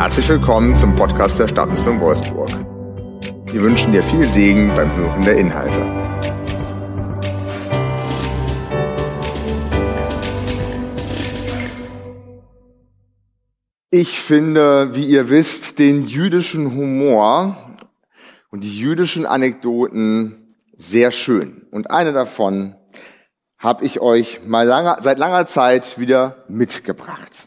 Herzlich willkommen zum Podcast der Stadtmission Wolfsburg. Wir wünschen dir viel Segen beim Hören der Inhalte. Ich finde, wie ihr wisst, den jüdischen Humor und die jüdischen Anekdoten sehr schön. Und eine davon habe ich euch seit langer Zeit wieder mitgebracht.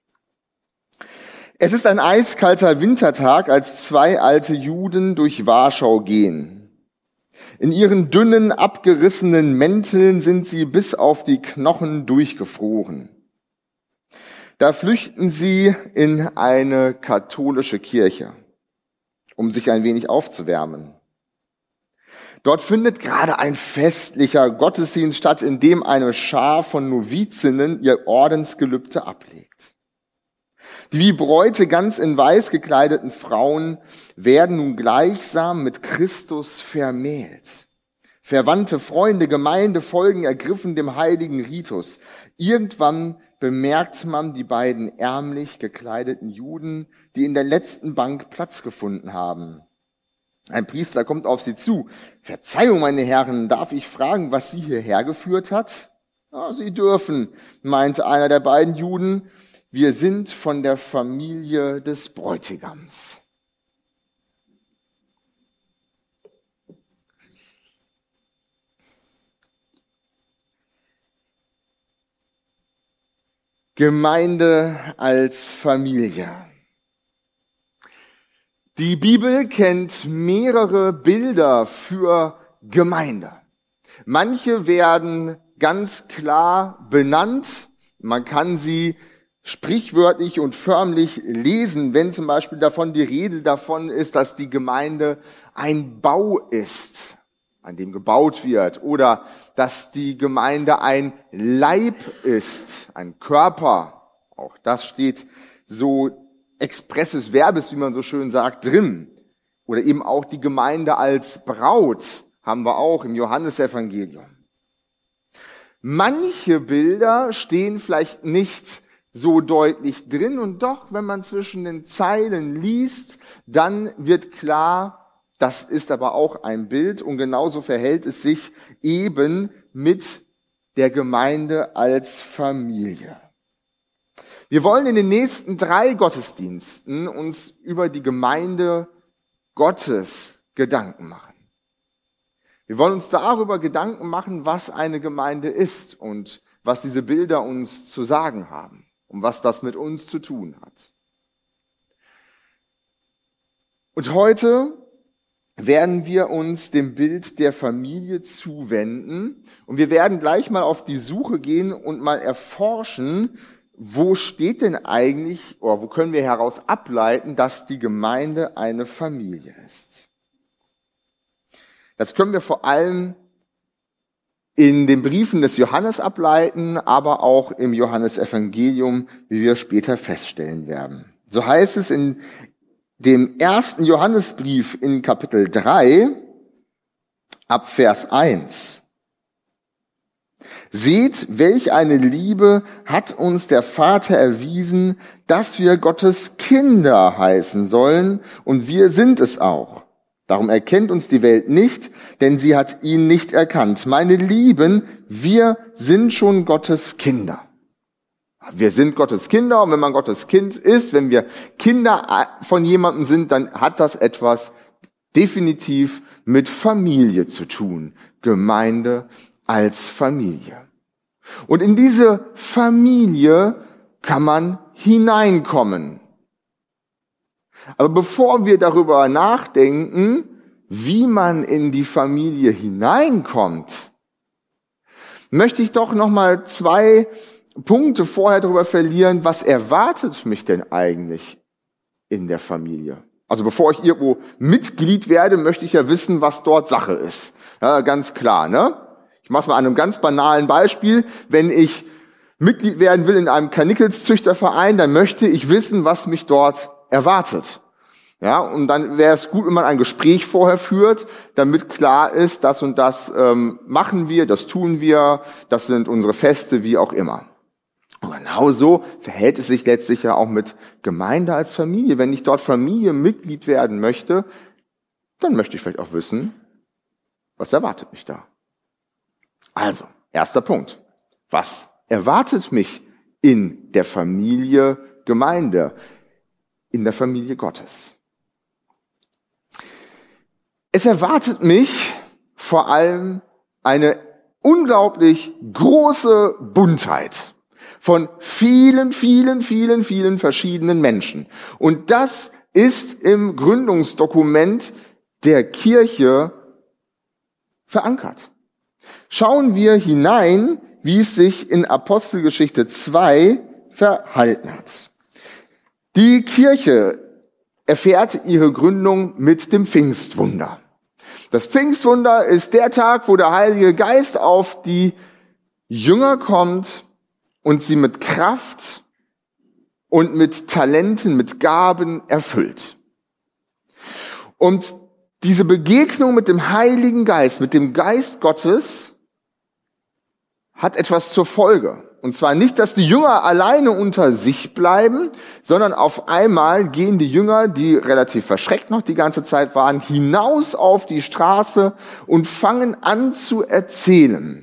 Es ist ein eiskalter Wintertag, als zwei alte Juden durch Warschau gehen. In ihren dünnen, abgerissenen Mänteln sind sie bis auf die Knochen durchgefroren. Da flüchten sie in eine katholische Kirche, um sich ein wenig aufzuwärmen. Dort findet gerade ein festlicher Gottesdienst statt, in dem eine Schar von Novizinnen ihr Ordensgelübde ablegt. Die wie Bräute ganz in weiß gekleideten Frauen werden nun gleichsam mit Christus vermählt. Verwandte, Freunde, Gemeinde folgen ergriffen dem heiligen Ritus. Irgendwann bemerkt man die beiden ärmlich gekleideten Juden, die in der letzten Bank Platz gefunden haben. Ein Priester kommt auf sie zu. Verzeihung, meine Herren, darf ich fragen, was sie hierher geführt hat? Sie dürfen, meinte einer der beiden Juden. Wir sind von der Familie des Bräutigams. Gemeinde als Familie. Die Bibel kennt mehrere Bilder für Gemeinde. Manche werden ganz klar benannt. Man kann sie sprichwörtlich und förmlich lesen, wenn zum Beispiel die Rede davon ist, dass die Gemeinde ein Bau ist, an dem gebaut wird, oder dass die Gemeinde ein Leib ist, ein Körper. Auch das steht so expresses Verbis, wie man so schön sagt, drin. Oder eben auch die Gemeinde als Braut haben wir auch im Johannesevangelium. Manche Bilder stehen vielleicht nicht so deutlich drin, und doch, wenn man zwischen den Zeilen liest, dann wird klar, das ist aber auch ein Bild, und genauso verhält es sich eben mit der Gemeinde als Familie. Wir wollen in den nächsten 3 Gottesdiensten uns über die Gemeinde Gottes Gedanken machen. Wir wollen uns darüber Gedanken machen, was eine Gemeinde ist und was diese Bilder uns zu sagen haben und was das mit uns zu tun hat. Und heute werden wir uns dem Bild der Familie zuwenden, und wir werden gleich mal auf die Suche gehen und mal erforschen, wo steht denn eigentlich, oder wo können wir heraus ableiten, dass die Gemeinde eine Familie ist. Das können wir vor allem in den Briefen des Johannes ableiten, aber auch im Johannesevangelium, wie wir später feststellen werden. So heißt es in dem 1. Johannesbrief in Kapitel 3, ab Vers 1. Seht, welch eine Liebe hat uns der Vater erwiesen, dass wir Gottes Kinder heißen sollen, und wir sind es auch. Darum erkennt uns die Welt nicht, denn sie hat ihn nicht erkannt. Meine Lieben, wir sind schon Gottes Kinder. Wir sind Gottes Kinder, und wenn man Gottes Kind ist, wenn wir Kinder von jemandem sind, dann hat das etwas definitiv mit Familie zu tun. Gemeinde als Familie. Und in diese Familie kann man hineinkommen. Aber bevor wir darüber nachdenken, wie man in die Familie hineinkommt, möchte ich doch noch mal 2 Punkte vorher darüber verlieren, was erwartet mich denn eigentlich in der Familie? Also bevor ich irgendwo Mitglied werde, möchte ich ja wissen, was dort Sache ist. Ja, ganz klar, ne? Ich mache es mal an einem ganz banalen Beispiel. Wenn ich Mitglied werden will in einem Karnickelszüchterverein, dann möchte ich wissen, was mich dort erwartet. Ja, und dann wäre es gut, wenn man ein Gespräch vorher führt, damit klar ist, das und das machen wir, das tun wir, das sind unsere Feste, wie auch immer. Und Genauso verhält es sich letztlich ja auch mit Gemeinde als Familie. Wenn ich dort Familienmitglied werden möchte, dann möchte ich vielleicht auch wissen, was erwartet mich da. Also, erster Punkt. Was erwartet mich in der Familie Gemeinde, in der Familie Gottes? Es erwartet mich vor allem eine unglaublich große Buntheit von vielen verschiedenen Menschen. Und das ist im Gründungsdokument der Kirche verankert. Schauen wir hinein, wie es sich in Apostelgeschichte 2 verhalten hat. Die Kirche erfährt ihre Gründung mit dem Pfingstwunder. Das Pfingstwunder ist der Tag, wo der Heilige Geist auf die Jünger kommt und sie mit Kraft und mit Talenten, mit Gaben erfüllt. Und diese Begegnung mit dem Heiligen Geist, mit dem Geist Gottes, hat etwas zur Folge. Und zwar nicht, dass die Jünger alleine unter sich bleiben, sondern auf einmal gehen die Jünger, die relativ verschreckt noch die ganze Zeit waren, hinaus auf die Straße und fangen an zu erzählen.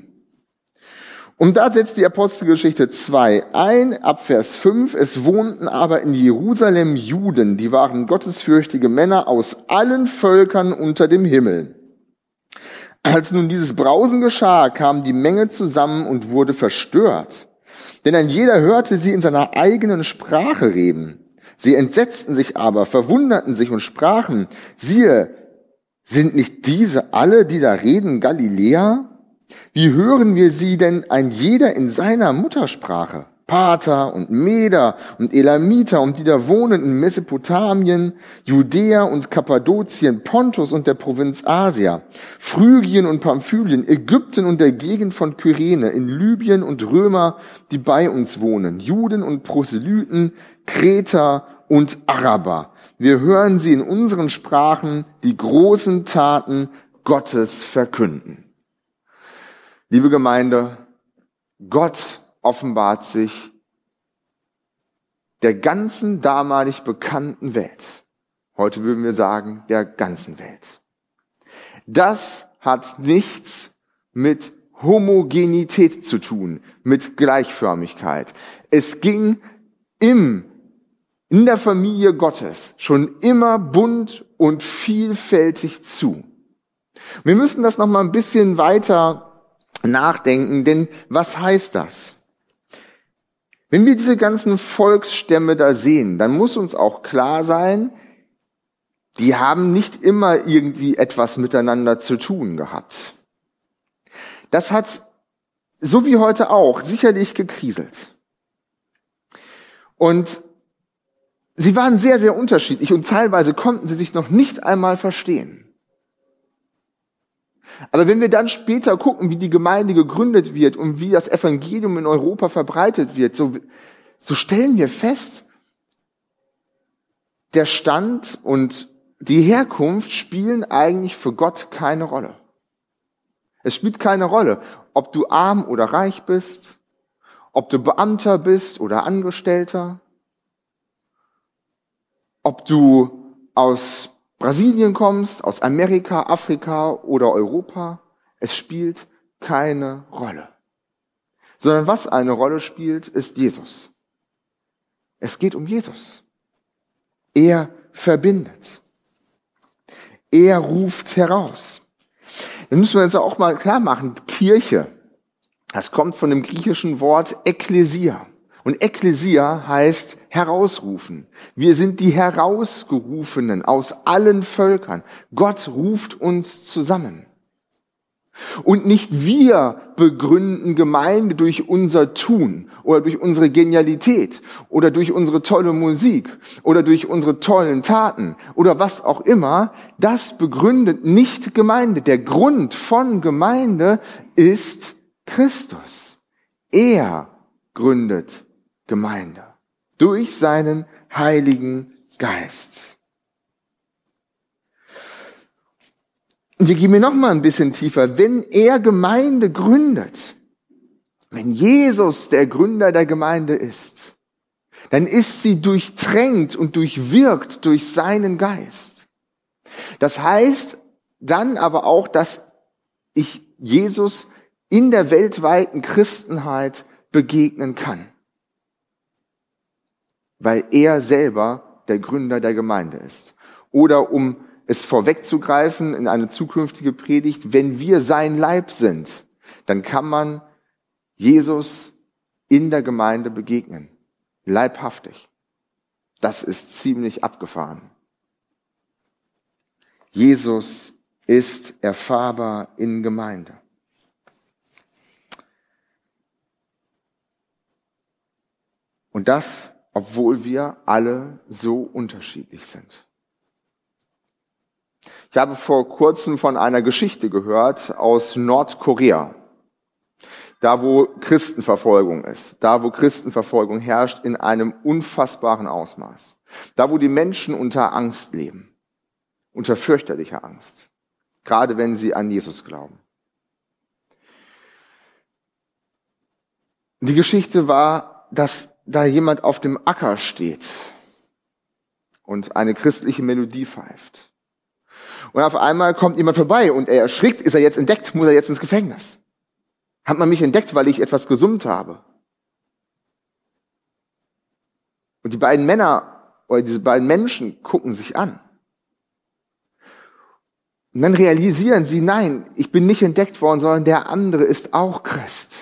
Und da setzt die Apostelgeschichte 2 ein, ab Vers 5. Es wohnten aber in Jerusalem Juden, die waren gottesfürchtige Männer aus allen Völkern unter dem Himmel. Als nun dieses Brausen geschah, kam die Menge zusammen und wurde verstört. Denn ein jeder hörte sie in seiner eigenen Sprache reden. Sie entsetzten sich aber, verwunderten sich und sprachen, siehe, sind nicht diese alle, die da reden, Galiläer? Wie hören wir sie denn ein jeder in seiner Muttersprache? Parther und Meder und Elamiter und die da wohnen in Mesopotamien, Judäa und Kappadokien, Pontus und der Provinz Asia, Phrygien und Pamphylien, Ägypten und der Gegend von Kyrene, in Libyen und Römer, die bei uns wohnen, Juden und Proselyten, Kreter und Araber. Wir hören sie in unseren Sprachen die großen Taten Gottes verkünden. Liebe Gemeinde, Gott offenbart sich der ganzen damalig bekannten Welt. Heute würden wir sagen, der ganzen Welt. Das hat nichts mit Homogenität zu tun, mit Gleichförmigkeit. Es ging in der Familie Gottes schon immer bunt und vielfältig zu. Wir müssen das noch mal ein bisschen weiter nachdenken, denn was heißt das? Wenn wir diese ganzen Volksstämme da sehen, dann muss uns auch klar sein, die haben nicht immer irgendwie etwas miteinander zu tun gehabt. Das hat, so wie heute auch, sicherlich gekriselt. Und sie waren sehr unterschiedlich und teilweise konnten sie sich noch nicht einmal verstehen. Aber wenn wir dann später gucken, wie die Gemeinde gegründet wird und wie das Evangelium in Europa verbreitet wird, so stellen wir fest, der Stand und die Herkunft spielen eigentlich für Gott keine Rolle. Es spielt keine Rolle, ob du arm oder reich bist, ob du Beamter bist oder Angestellter, ob du aus Brasilien kommst, aus Amerika, Afrika oder Europa, es spielt keine Rolle. Sondern was eine Rolle spielt, ist Jesus. Es geht um Jesus. Er verbindet. Er ruft heraus. Dann müssen wir uns auch mal klar machen, Kirche, das kommt von dem griechischen Wort Ekklesia. Und Ekklesia heißt herausrufen. Wir sind die Herausgerufenen aus allen Völkern. Gott ruft uns zusammen. Und nicht wir begründen Gemeinde durch unser Tun oder durch unsere Genialität oder durch unsere tolle Musik oder durch unsere tollen Taten oder was auch immer. Das begründet nicht Gemeinde. Der Grund von Gemeinde ist Christus. Er gründet Gemeinde durch seinen Heiligen Geist. Und wir gehen noch mal ein bisschen tiefer. Wenn er Gemeinde gründet, Wenn Jesus der Gründer der Gemeinde ist, dann ist sie durchtränkt und durchwirkt durch seinen Geist. Das heißt dann aber auch, dass ich Jesus in der weltweiten Christenheit begegnen kann, weil er selber der Gründer der Gemeinde ist. Oder um es vorwegzugreifen in eine zukünftige Predigt, wenn wir sein Leib sind, dann kann man Jesus in der Gemeinde begegnen, leibhaftig. Das ist ziemlich abgefahren. Jesus ist erfahrbar in Gemeinde. Und das, obwohl wir alle so unterschiedlich sind. Ich habe vor kurzem von einer Geschichte gehört aus Nordkorea. Da, wo Christenverfolgung ist, da, wo Christenverfolgung herrscht in einem unfassbaren Ausmaß. Da, wo die Menschen unter Angst leben, unter fürchterlicher Angst, gerade wenn sie an Jesus glauben. Die Geschichte war, dass da jemand auf dem Acker steht und eine christliche Melodie pfeift. Und auf einmal kommt jemand vorbei und er erschrickt, ist er jetzt entdeckt, muss er jetzt ins Gefängnis? Hat man mich entdeckt, weil ich etwas gesummt habe? Und die beiden Männer oder diese beiden Menschen gucken sich an. Und dann realisieren sie, nein, ich bin nicht entdeckt worden, sondern der andere ist auch Christ.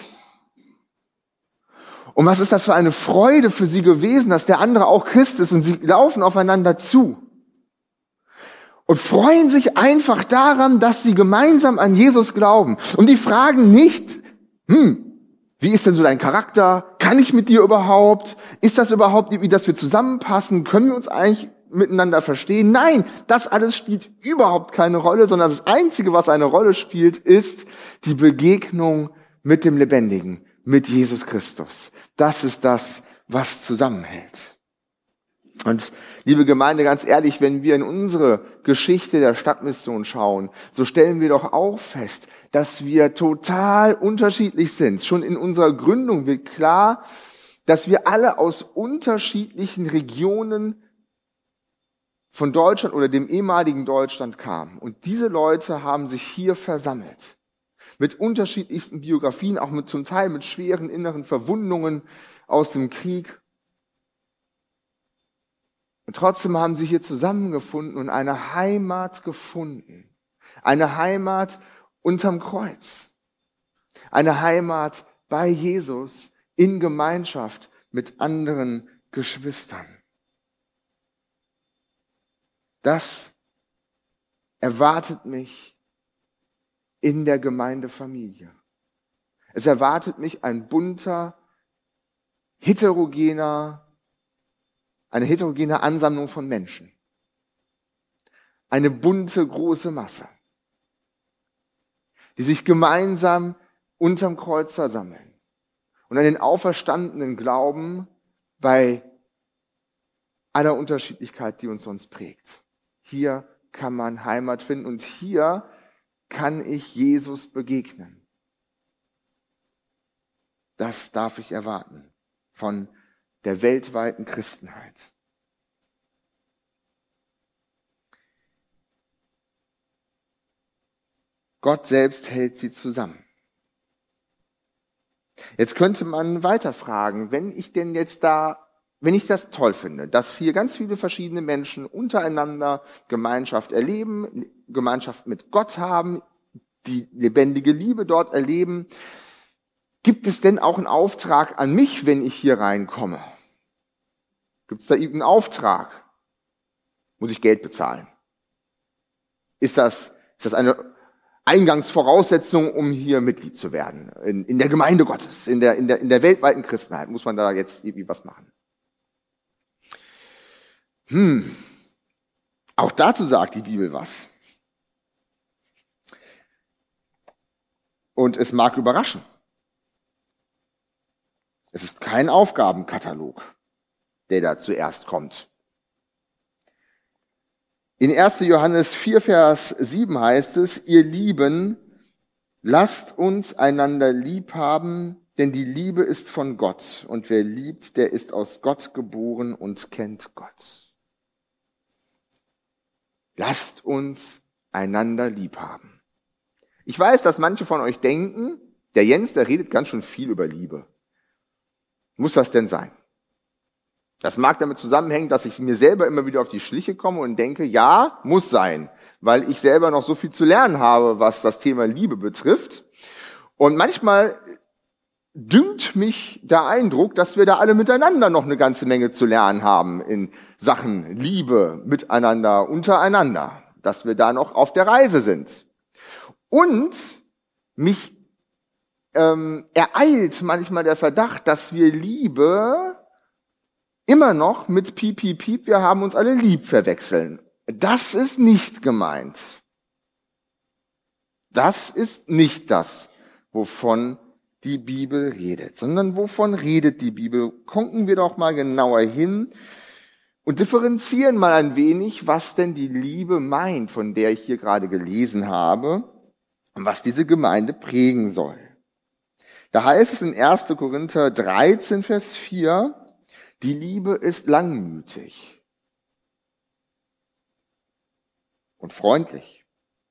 Und was ist das für eine Freude für sie gewesen, dass der andere auch Christ ist und sie laufen aufeinander zu. Und freuen sich einfach daran, dass sie gemeinsam an Jesus glauben. Und die fragen nicht, wie ist denn so dein Charakter? Kann ich mit dir überhaupt? Ist das überhaupt, wie dass wir zusammenpassen? Können wir uns eigentlich miteinander verstehen? Nein, das alles spielt überhaupt keine Rolle, sondern das Einzige, was eine Rolle spielt, ist die Begegnung mit dem Lebendigen, mit Jesus Christus. Das ist das, was zusammenhält. Und liebe Gemeinde, ganz ehrlich, wenn wir in unsere Geschichte der Stadtmission schauen, so stellen wir doch auch fest, dass wir total unterschiedlich sind. Schon in unserer Gründung wird klar, dass wir alle aus unterschiedlichen Regionen von Deutschland oder dem ehemaligen Deutschland kamen. Und diese Leute haben sich hier versammelt. Mit unterschiedlichsten Biografien, auch mit zum Teil mit schweren inneren Verwundungen aus dem Krieg. Und trotzdem haben sie hier zusammengefunden und eine Heimat gefunden. Eine Heimat unterm Kreuz. Eine Heimat bei Jesus in Gemeinschaft mit anderen Geschwistern. Das erwartet mich in der Gemeindefamilie. Es erwartet mich ein bunter, eine heterogene Ansammlung von Menschen. Eine bunte, große Masse, die sich gemeinsam unterm Kreuz versammeln und an den Auferstandenen glauben bei aller Unterschiedlichkeit, die uns sonst prägt. Hier kann man Heimat finden und hier kann ich Jesus begegnen. Das darf ich erwarten von der weltweiten Christenheit. Gott selbst hält sie zusammen. Jetzt könnte man weiter fragen, wenn ich das toll finde, dass hier ganz viele verschiedene Menschen untereinander Gemeinschaft erleben, Gemeinschaft mit Gott haben, die lebendige Liebe dort erleben, gibt es denn auch einen Auftrag an mich, wenn ich hier reinkomme? Gibt es da irgendeinen Auftrag? Muss ich Geld bezahlen? Ist das eine Eingangsvoraussetzung, um hier Mitglied zu werden? In der Gemeinde Gottes, in der weltweiten Christenheit muss man da jetzt irgendwie was machen? Auch dazu sagt die Bibel was. Und es mag überraschen. Es ist kein Aufgabenkatalog, der da zuerst kommt. In 1. Johannes 4, Vers 7 heißt es, ihr Lieben, lasst uns einander lieb haben, denn die Liebe ist von Gott, und wer liebt, der ist aus Gott geboren und kennt Gott. Lasst uns einander lieb haben. Ich weiß, dass manche von euch denken, der Jens, der redet ganz schön viel über Liebe. Muss das denn sein? Das mag damit zusammenhängen, dass ich mir selber immer wieder auf die Schliche komme und denke, ja, muss sein, weil ich selber noch so viel zu lernen habe, was das Thema Liebe betrifft. Und manchmal dünkt mich der Eindruck, dass wir da alle miteinander noch eine ganze Menge zu lernen haben in Sachen Liebe, miteinander, untereinander, dass wir da noch auf der Reise sind. Und mich ereilt manchmal der Verdacht, dass wir Liebe immer noch mit piep, piep, piep, wir haben uns alle lieb verwechseln. Das ist nicht gemeint. Das ist nicht das, wovon die Bibel redet, sondern wovon redet die Bibel? Gucken wir doch mal genauer hin und differenzieren mal ein wenig, was denn die Liebe meint, von der ich hier gerade gelesen habe und was diese Gemeinde prägen soll. Da heißt es in 1. Korinther 13, Vers 4, die Liebe ist langmütig und freundlich.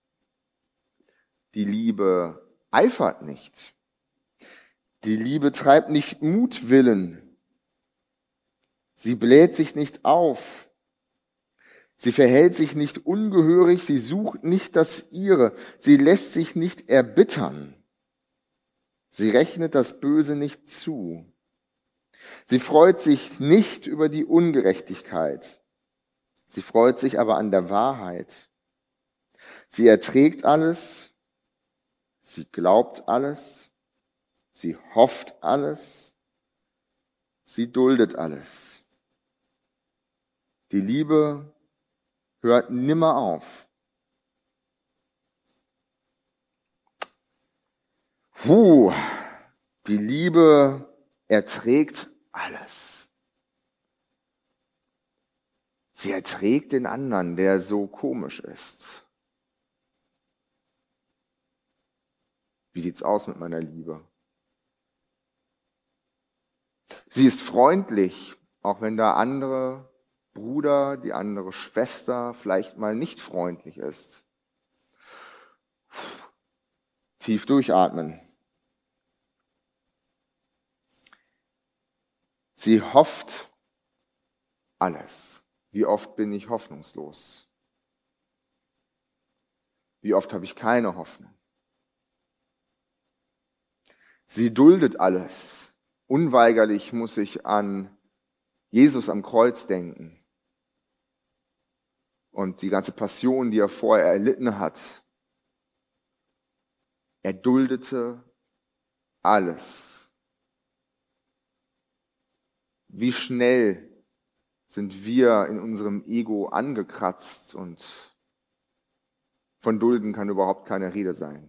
Die Liebe eifert nicht. Die Liebe treibt nicht Mutwillen. Sie bläht sich nicht auf. Sie verhält sich nicht ungehörig. Sie sucht nicht das Ihre. Sie lässt sich nicht erbittern. Sie rechnet das Böse nicht zu. Sie freut sich nicht über die Ungerechtigkeit. Sie freut sich aber an der Wahrheit. Sie erträgt alles. Sie glaubt alles. Sie hofft alles. Sie duldet alles. Die Liebe hört nimmer auf. Die Liebe erträgt alles. Sie erträgt den anderen, der so komisch ist. Wie sieht's aus mit meiner Liebe? Sie ist freundlich, auch wenn der andere Bruder, die andere Schwester vielleicht mal nicht freundlich ist. Tief durchatmen. Sie hofft alles. Wie oft bin ich hoffnungslos? Wie oft habe ich keine Hoffnung? Sie duldet alles. Unweigerlich muss ich an Jesus am Kreuz denken und die ganze Passion, die er vorher erlitten hat. Er duldete alles. Wie schnell sind wir in unserem Ego angekratzt und von Dulden kann überhaupt keine Rede sein.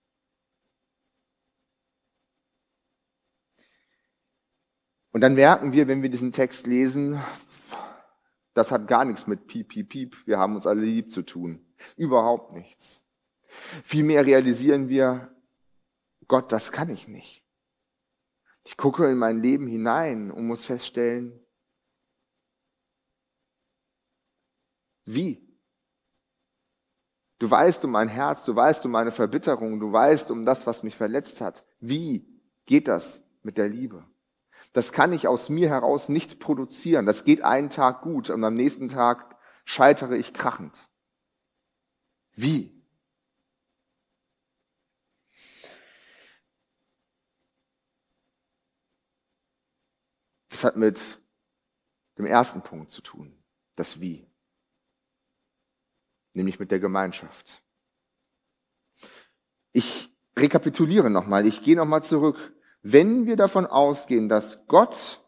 Und dann merken wir, wenn wir diesen Text lesen, das hat gar nichts mit piep, piep, piep, wir haben uns alle lieb zu tun. Überhaupt nichts. Vielmehr realisieren wir, Gott, das kann ich nicht. Ich gucke in mein Leben hinein und muss feststellen, wie? Du weißt um mein Herz, du weißt um meine Verbitterung, du weißt um das, was mich verletzt hat. Wie geht das mit der Liebe? Das kann ich aus mir heraus nicht produzieren. Das geht einen Tag gut und am nächsten Tag scheitere ich krachend. Wie? Das hat mit dem ersten Punkt zu tun, das Wie, nämlich mit der Gemeinschaft. Ich rekapituliere nochmal, ich gehe nochmal zurück. Wenn wir davon ausgehen, dass Gott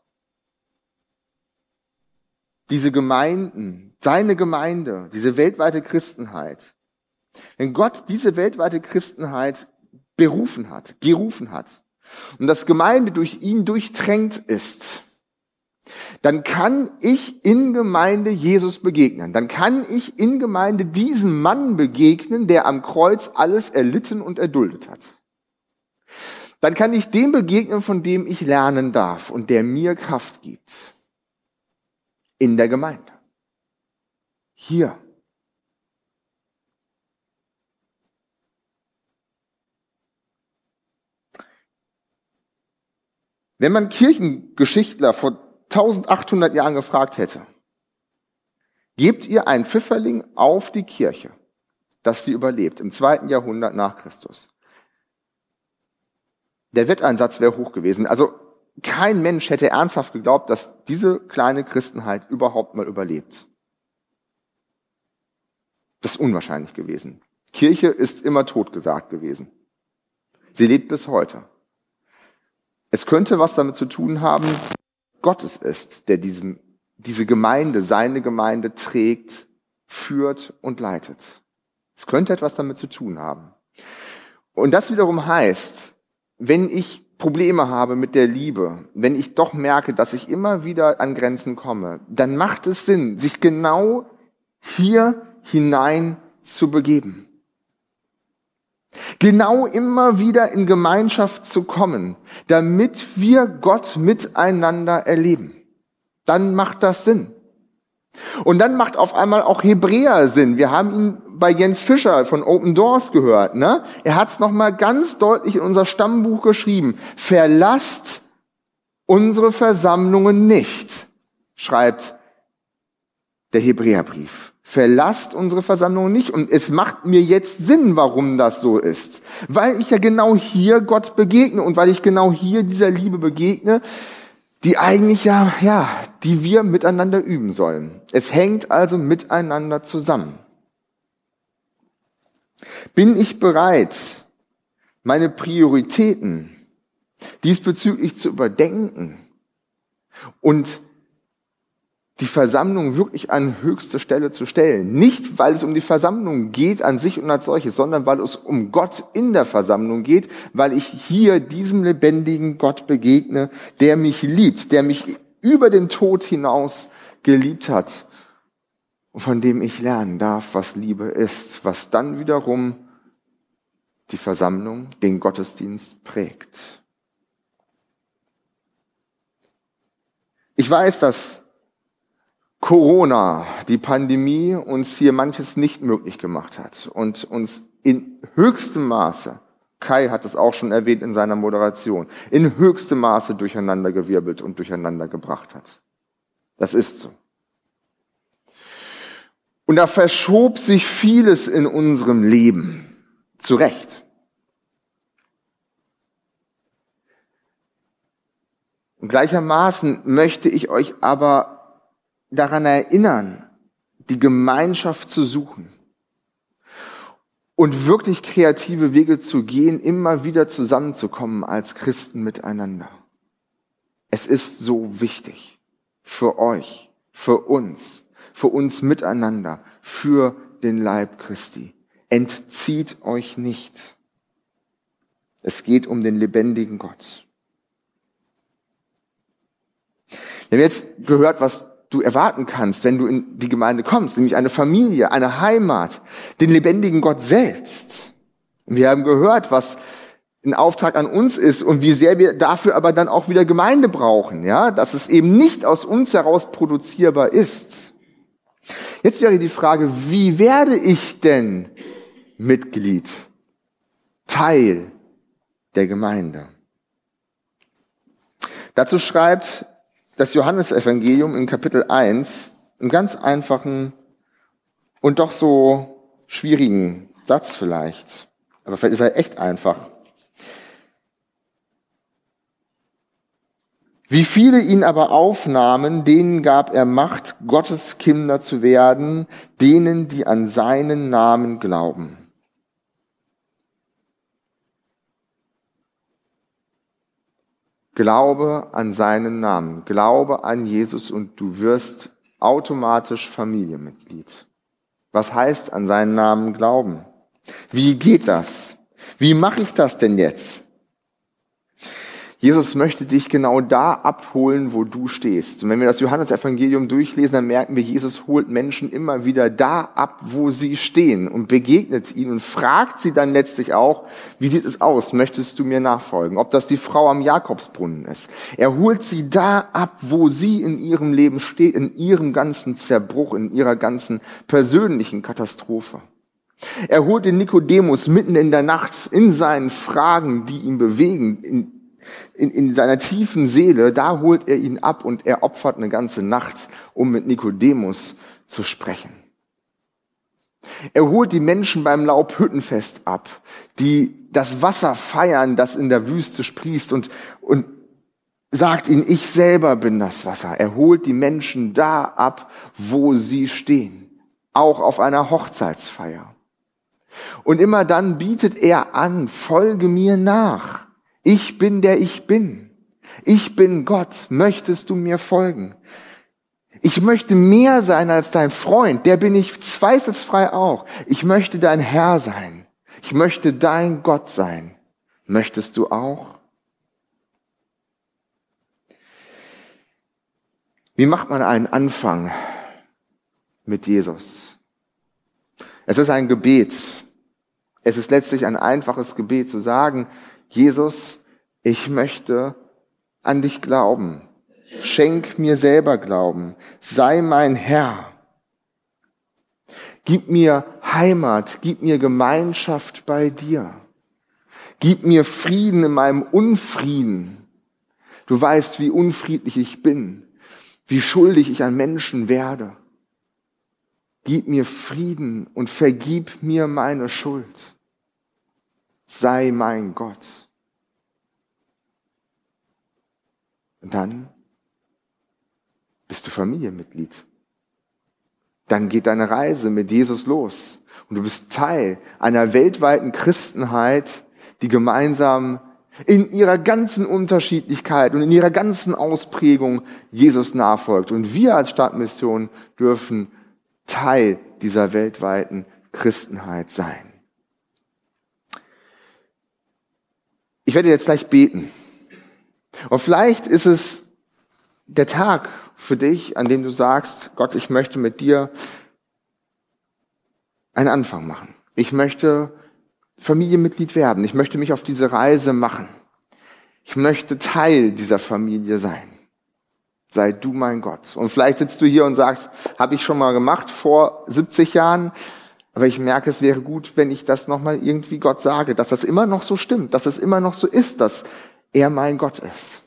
diese Gemeinden, seine Gemeinde, diese weltweite Christenheit, wenn Gott diese weltweite Christenheit gerufen hat und dass Gemeinde durch ihn durchtränkt ist, dann kann ich in Gemeinde Jesus begegnen. Dann kann ich in Gemeinde diesem Mann begegnen, der am Kreuz alles erlitten und erduldet hat. dann kann ich dem begegnen, von dem ich lernen darf und der mir Kraft gibt. In der Gemeinde. Hier. Wenn man Kirchengeschichtler vor 1800 Jahren gefragt hätte, gebt ihr einen Pfifferling auf die Kirche, dass sie überlebt, im 2. Jahrhundert nach Christus. Der Wetteinsatz wäre hoch gewesen. Also kein Mensch hätte ernsthaft geglaubt, dass diese kleine Christenheit überhaupt mal überlebt. Das ist unwahrscheinlich gewesen. Kirche ist immer totgesagt gewesen. Sie lebt bis heute. Es könnte was damit zu tun haben, Gott es ist, der diese Gemeinde, seine Gemeinde trägt, führt und leitet. Es könnte etwas damit zu tun haben. Und das wiederum heißt, wenn ich Probleme habe mit der Liebe, wenn ich doch merke, dass ich immer wieder an Grenzen komme, dann macht es Sinn, sich genau hier hinein zu begeben. Genau immer wieder in Gemeinschaft zu kommen, damit wir Gott miteinander erleben. Dann macht das Sinn. Und dann macht auf einmal auch Hebräer Sinn. Wir haben ihn bei Jens Fischer von Open Doors gehört. Ne? Er hat es nochmal ganz deutlich in unser Stammbuch geschrieben. Verlasst unsere Versammlungen nicht, schreibt der Hebräerbrief. Verlasst unsere Versammlungen nicht. Und es macht mir jetzt Sinn, warum das so ist. Weil ich ja genau hier Gott begegne und weil ich genau hier dieser Liebe begegne, die eigentlich die wir miteinander üben sollen. Es hängt also miteinander zusammen. Bin ich bereit, meine Prioritäten diesbezüglich zu überdenken und die Versammlung wirklich an höchste Stelle zu stellen? Nicht, weil es um die Versammlung geht an sich und als solches, sondern weil es um Gott in der Versammlung geht, weil ich hier diesem lebendigen Gott begegne, der mich liebt, der mich über den Tod hinaus geliebt hat und von dem ich lernen darf, was Liebe ist, was dann wiederum die Versammlung, den Gottesdienst prägt. Ich weiß, dass Corona, die Pandemie, uns hier manches nicht möglich gemacht hat und uns in höchstem Maße, Kai hat es auch schon erwähnt in seiner Moderation, in höchstem Maße durcheinandergewirbelt und durcheinander gebracht hat. Das ist so. Und da verschob sich vieles in unserem Leben. Zu Recht. Und gleichermaßen möchte ich euch aber daran erinnern, die Gemeinschaft zu suchen und wirklich kreative Wege zu gehen, immer wieder zusammenzukommen als Christen miteinander. Es ist so wichtig für euch, für uns miteinander, für den Leib Christi. Entzieht euch nicht. Es geht um den lebendigen Gott. Wir haben jetzt gehört, was du erwarten kannst, wenn du in die Gemeinde kommst, nämlich eine Familie, eine Heimat, den lebendigen Gott selbst. Und wir haben gehört, was ein Auftrag an uns ist und wie sehr wir dafür aber dann auch wieder Gemeinde brauchen, ja, dass es eben nicht aus uns heraus produzierbar ist. Jetzt wäre die Frage, wie werde ich denn Mitglied, Teil der Gemeinde? Dazu schreibt das Johannesevangelium in Kapitel 1 einen ganz einfachen und doch so schwierigen Satz vielleicht. Aber vielleicht ist er echt einfach. Wie viele ihn aber aufnahmen, denen gab er Macht, Gottes Kinder zu werden, denen, die an seinen Namen glauben. Glaube an seinen Namen, glaube an Jesus und du wirst automatisch Familienmitglied. Was heißt an seinen Namen glauben? Wie geht das? Wie mache ich das denn jetzt? Jesus möchte dich genau da abholen, wo du stehst. Und wenn wir das Johannesevangelium durchlesen, dann merken wir, Jesus holt Menschen immer wieder da ab, wo sie stehen und begegnet ihnen und fragt sie dann letztlich auch, wie sieht es aus? Möchtest du mir nachfolgen? Ob das die Frau am Jakobsbrunnen ist. Er holt sie da ab, wo sie in ihrem Leben steht, in ihrem ganzen Zerbruch, in ihrer ganzen persönlichen Katastrophe. Er holt den Nikodemus mitten in der Nacht in seinen Fragen, die ihn bewegen, in seiner tiefen Seele, da holt er ihn ab und er opfert eine ganze Nacht, um mit Nikodemus zu sprechen. Er holt die Menschen beim Laubhüttenfest ab, die das Wasser feiern, das in der Wüste sprießt und sagt ihnen, ich selber bin das Wasser. Er holt die Menschen da ab, wo sie stehen, auch auf einer Hochzeitsfeier. Und immer dann bietet er an, folge mir nach. Ich bin der ich bin. Ich bin Gott. Möchtest du mir folgen? Ich möchte mehr sein als dein Freund. Der bin ich zweifelsfrei auch. Ich möchte dein Herr sein. Ich möchte dein Gott sein. Möchtest du auch? Wie macht man einen Anfang mit Jesus? Es ist ein Gebet. Es ist letztlich ein einfaches Gebet zu sagen, Jesus, ich möchte an dich glauben. Schenk mir selber Glauben. Sei mein Herr. Gib mir Heimat. Gib mir Gemeinschaft bei dir. Gib mir Frieden in meinem Unfrieden. Du weißt, wie unfriedlich ich bin, wie schuldig ich an Menschen werde. Gib mir Frieden und vergib mir meine Schuld. Sei mein Gott. Und dann bist du Familienmitglied. Dann geht deine Reise mit Jesus los. Und du bist Teil einer weltweiten Christenheit, die gemeinsam in ihrer ganzen Unterschiedlichkeit und in ihrer ganzen Ausprägung Jesus nachfolgt. Und wir als Stadtmission dürfen Teil dieser weltweiten Christenheit sein. Ich werde jetzt gleich beten. Und vielleicht ist es der Tag für dich, an dem du sagst, Gott, ich möchte mit dir einen Anfang machen. Ich möchte Familienmitglied werden. Ich möchte mich auf diese Reise machen. Ich möchte Teil dieser Familie sein. Sei du mein Gott. Und vielleicht sitzt du hier und sagst, habe ich schon mal gemacht vor 70 Jahren, aber ich merke, es wäre gut, wenn ich das nochmal irgendwie Gott sage, dass das immer noch so stimmt, dass es immer noch so ist, dass er mein Gott ist.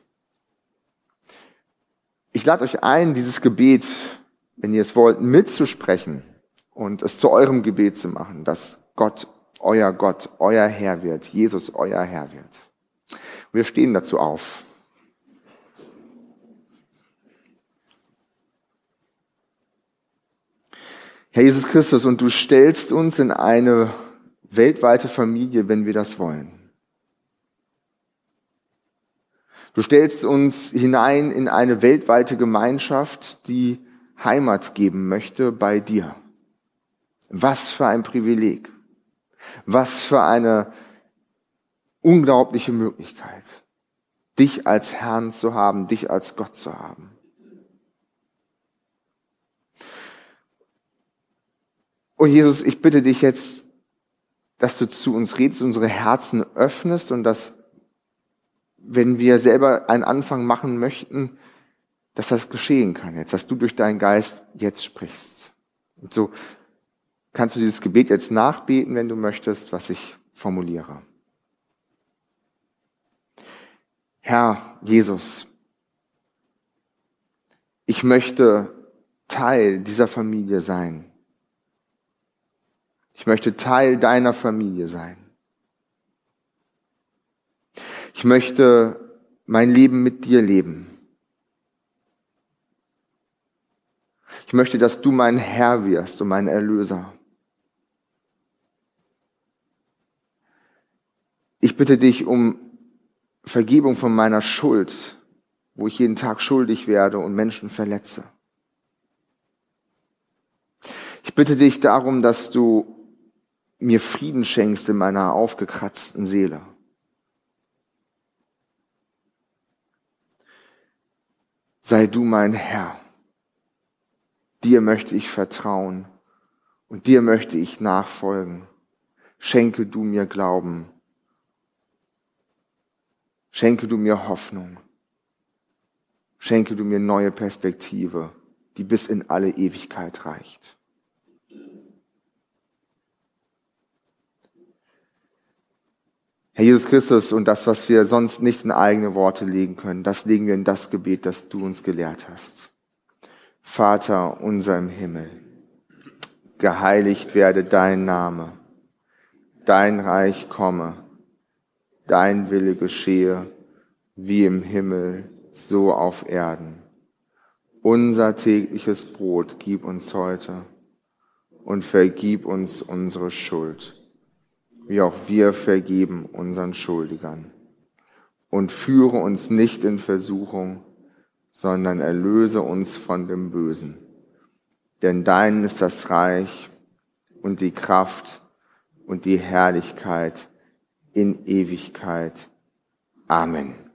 Ich lade euch ein, dieses Gebet, wenn ihr es wollt, mitzusprechen und es zu eurem Gebet zu machen, dass Gott, euer Herr wird, Jesus euer Herr wird. Wir stehen dazu auf. Herr Jesus Christus, und du stellst uns in eine weltweite Familie, wenn wir das wollen. Du stellst uns hinein in eine weltweite Gemeinschaft, die Heimat geben möchte bei dir. Was für ein Privileg. Was für eine unglaubliche Möglichkeit, dich als Herrn zu haben, dich als Gott zu haben. Und Jesus, ich bitte dich jetzt, dass du zu uns redest, unsere Herzen öffnest und dass, wenn wir selber einen Anfang machen möchten, dass das geschehen kann jetzt, dass du durch deinen Geist jetzt sprichst. Und so kannst du dieses Gebet jetzt nachbeten, wenn du möchtest, was ich formuliere. Herr Jesus, ich möchte Teil dieser Familie sein. Ich möchte Teil deiner Familie sein. Ich möchte mein Leben mit dir leben. Ich möchte, dass du mein Herr wirst und mein Erlöser. Ich bitte dich um Vergebung von meiner Schuld, wo ich jeden Tag schuldig werde und Menschen verletze. Ich bitte dich darum, dass du mir Frieden schenkst in meiner aufgekratzten Seele. sei du mein Herr. Dir möchte ich vertrauen und dir möchte ich nachfolgen. Schenke du mir Glauben. Schenke du mir Hoffnung. Schenke du mir neue Perspektive, die bis in alle Ewigkeit reicht. Herr Jesus Christus, und das, was wir sonst nicht in eigene Worte legen können, das legen wir in das Gebet, das du uns gelehrt hast. Vater unser im Himmel, geheiligt werde dein Name, dein Reich komme, dein Wille geschehe, wie im Himmel, so auf Erden. Unser tägliches Brot gib uns heute und vergib uns unsere Schuld, wie auch wir vergeben unseren Schuldigern. Und führe uns nicht in Versuchung, sondern erlöse uns von dem Bösen. Denn dein ist das Reich und die Kraft und die Herrlichkeit in Ewigkeit. Amen.